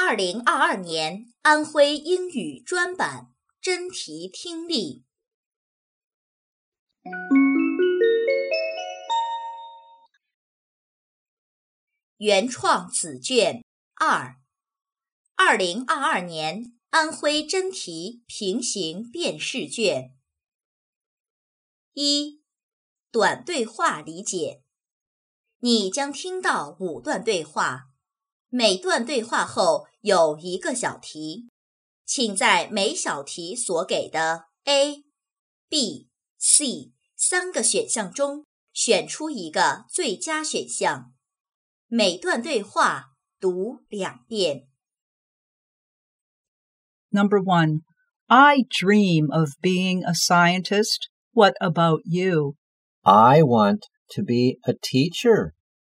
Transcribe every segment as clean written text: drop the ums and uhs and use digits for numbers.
2022年安徽英语专版真题听力。原创子卷2 2022年安徽真题平行辨识卷。1. 短对话理解。你将听到5段对话，每段对话后有1个小题，请在每小题所给的 A、B、C 3个选项中选出一个最佳选项。每段对话读2遍。 Number 1. I dream of being a scientist. What about you? I want to be a teacher.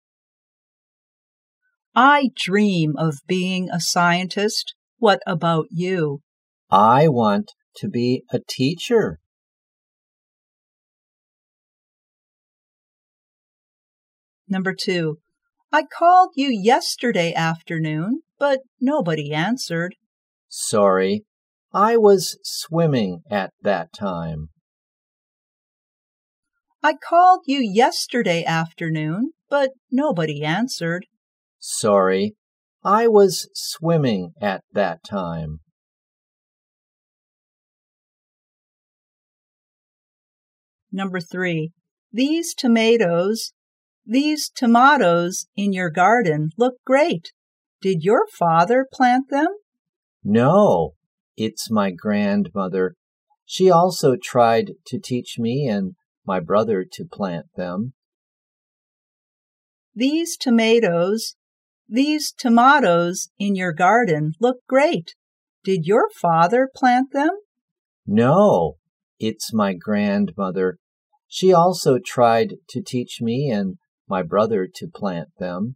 I dream of being a scientist. What about you? I want to be a teacher. Number 2. I called you yesterday afternoon, but nobody answered. Sorry, I was swimming at that time. I called you yesterday afternoon, but nobody answered. Sorry, I was swimming at that time. Number 3. These tomatoes in your garden look great. Did your father plant them? No, it's my grandmother. She also tried to teach me and my brother to plant them. These tomatoes in your garden look great. Did your father plant them? No, it's my grandmother. She also tried to teach me and my brother to plant them.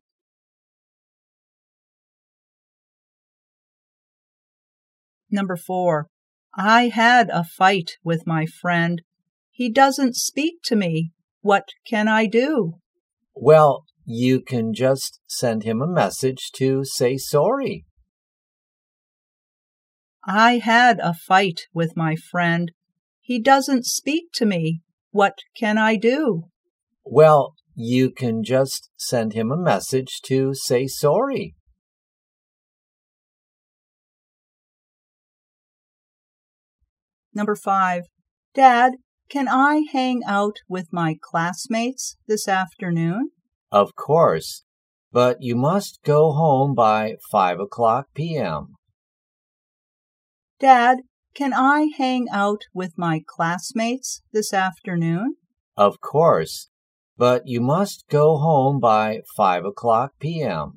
Number 4. I had a fight with my friend. He doesn't speak to me. What can I do? Well, you can just send him a message to say sorry. I had a fight with my friend. He doesn't speak to me. What can I do? Well, you can just send him a message to say sorry. Number 5. Dad, can I hang out with my classmates this afternoon? Of course, but you must go home by 5:00 p.m. Dad, can I hang out with my classmates this afternoon? Of course, but you must go home by 5:00 p.m.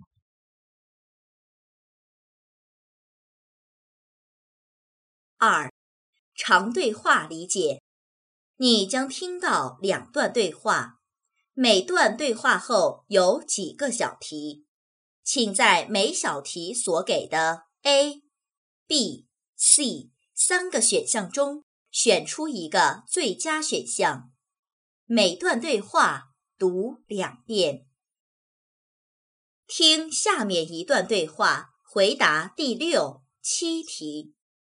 2. 长对话理解。你将听到2段对话，每段对话后有几个小题，请在每小题所给的 A、B、C 3个选项中选出一个最佳选项。每段对话读2遍。听下面一段对话，回答第6、7题。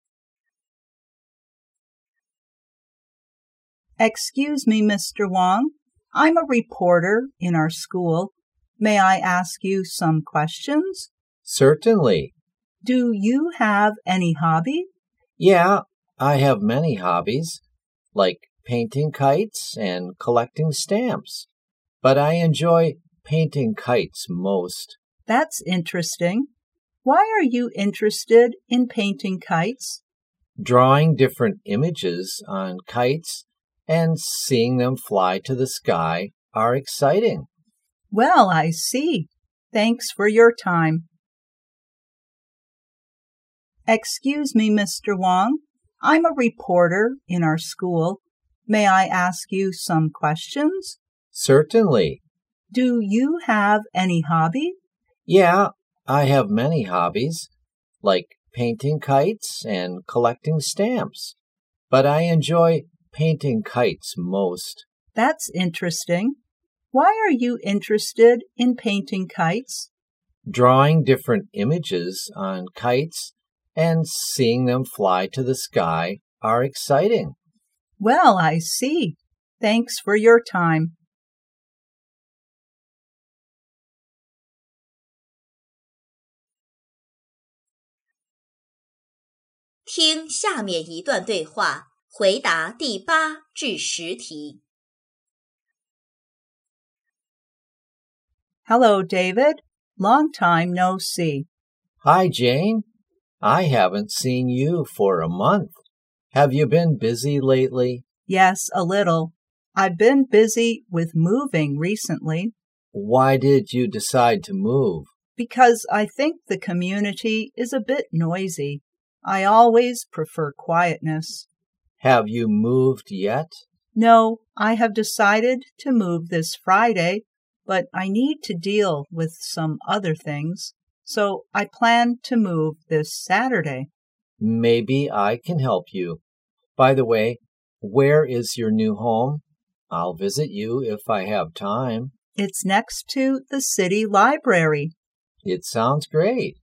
Excuse me, Mr. Wong. I'm a reporter in our school. May I ask you some questions? Certainly. Do you have any hobby? Yeah, I have many hobbies, like painting kites and collecting stamps. But I enjoy painting kites most. That's interesting. Why are you interested in painting kites? Drawing different images on kites and seeing them fly to the sky are exciting. Well, I see. Thanks for your time. Excuse me, Mr. Wong. I'm a reporter in our school. May I ask you some questions? Certainly. Do you have any hobby? Yeah, I have many hobbies, like painting kites and collecting stamps. But I enjoy painting kites most. That's interesting. Why are you interested in painting kites? Drawing different images on kites and seeing them fly to the sky are exciting. Well, I see. Thanks for your time. 听下面一段对话，回答第8至10题。 Hello, David. Long time no see. Hi, Jane. I haven't seen you for a month. Have you been busy lately? Yes, a little. I've been busy with moving recently. Why did you decide to move? Because I think the community is a bit noisy. I always prefer quietness. Have you moved yet? No, I have decided to move this Friday, but I need to deal with some other things, so I plan to move this Saturday. Maybe I can help you. By the way, where is your new home? I'll visit you if I have time. It's next to the city library. It sounds great.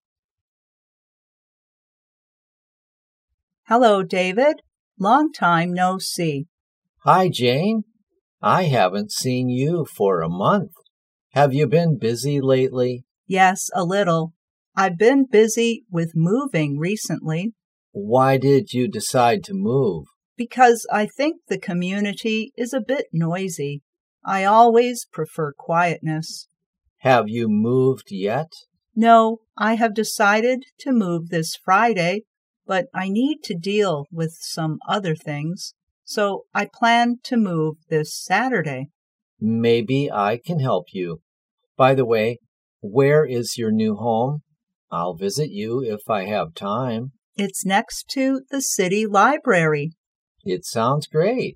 Hello, David. Long time no see. Hi, Jane. I haven't seen you for a month. Have you been busy lately? Yes, a little. I've been busy with moving recently. Why did you decide to move? Because I think the community is a bit noisy. I always prefer quietness. Have you moved yet? No, I have decided to move this Friday, but I need to deal with some other things, so I plan to move this Saturday. Maybe I can help you. By the way, where is your new home? I'll visit you if I have time. It's next to the city library. It sounds great.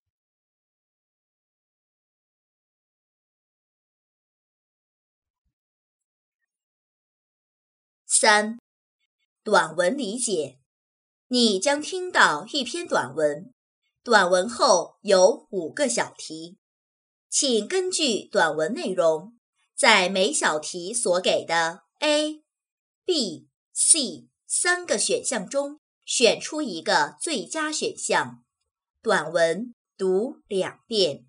3. 短文理解。你将听到一篇短文，短文后有5个小题，请根据短文内容，在每小题所给的 A、B、C 3个选项中选出一个最佳选项。短文读2遍。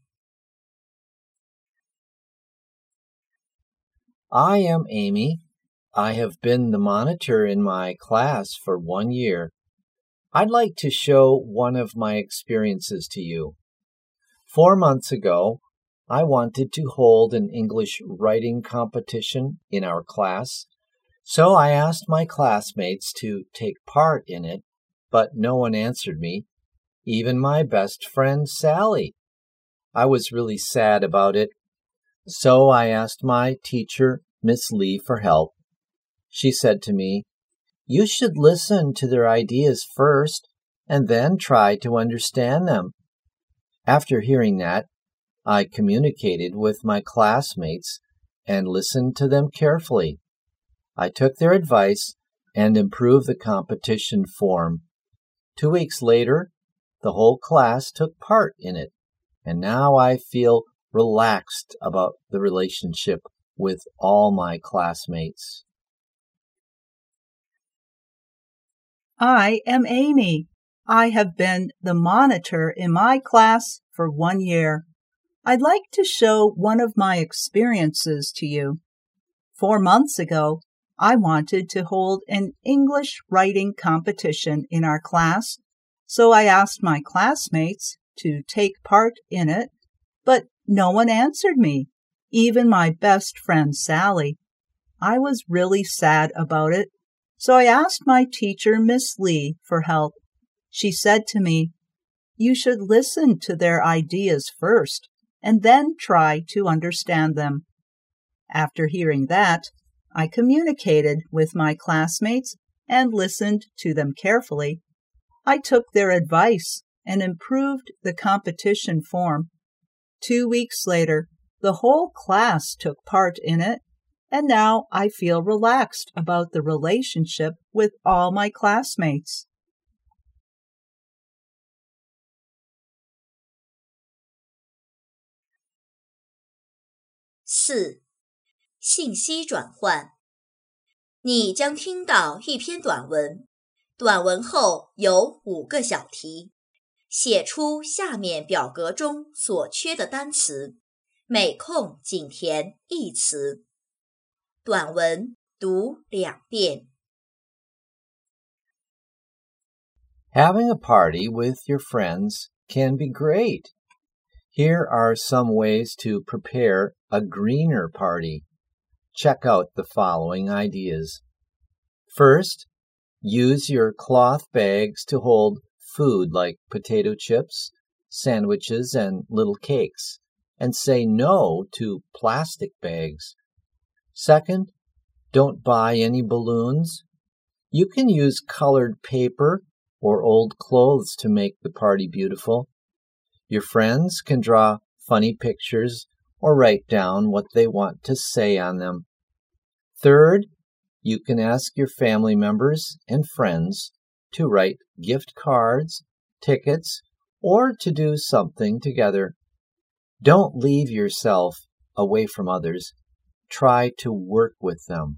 I am Amy. I have been the monitor in my class for 1 year. I'd like to show one of my experiences to you. 4 months ago, I wanted to hold an English writing competition in our class, so I asked my classmates to take part in it, but no one answered me, even my best friend Sally. I was really sad about it, so I asked my teacher, Miss Lee, for help. She said to me, "You should listen to their ideas first, and then try to understand them." After hearing that, I communicated with my classmates and listened to them carefully. I took their advice and improved the competition form. 2 weeks later, the whole class took part in it, and now I feel relaxed about the relationship with all my classmates. I am Amy. I have been the monitor in my class for 1 year. I'd like to show one of my experiences to you. 4 months ago, I wanted to hold an English writing competition in our class, so I asked my classmates to take part in it, but no one answered me, even my best friend Sally. I was really sad about it, so I asked my teacher, Miss Lee, for help. She said to me, "You should listen to their ideas first, and then try to understand them." After hearing that, I communicated with my classmates and listened to them carefully. I took their advice and improved the competition form. 2 weeks later, the whole class took part in it, and now I feel relaxed about the relationship with all my classmates. 4. 信息转换。 你将听到一篇短文，短文后有5个小题，写出下面表格中所缺的单词，每空仅填1词。短文读2遍。 Having a party with your friends can be great. Here are some ways to prepare a greener party. Check out the following ideas. First, use your cloth bags to hold food like potato chips, sandwiches, and little cakes, and say no to plastic bags. Second, don't buy any balloons. You can use colored paper or old clothes to make the party beautiful. Your friends can draw funny pictures or write down what they want to say on them. Third, you can ask your family members and friends to write gift cards, tickets, or to do something together. Don't leave yourself away from others. Try to work with them.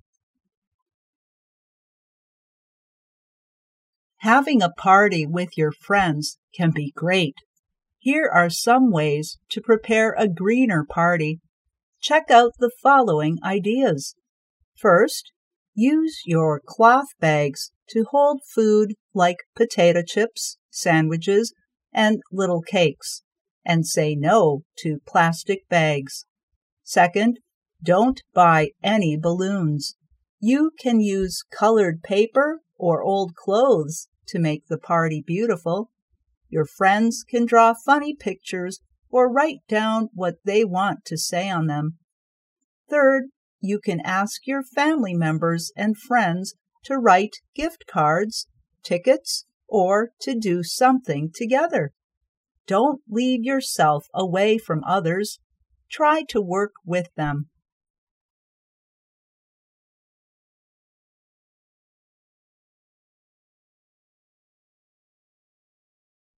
Having a party with your friends can be great. Here are some ways to prepare a greener party. Check out the following ideas. First, use your cloth bags to hold food like potato chips, sandwiches, and little cakes, and say no to plastic bags. Second, don't buy any balloons. You can use colored paper or old clothes to make the party beautiful. Your friends can draw funny pictures or write down what they want to say on them. Third, you can ask your family members and friends to write gift cards, tickets, or to do something together. Don't leave yourself away from others. Try to work with them.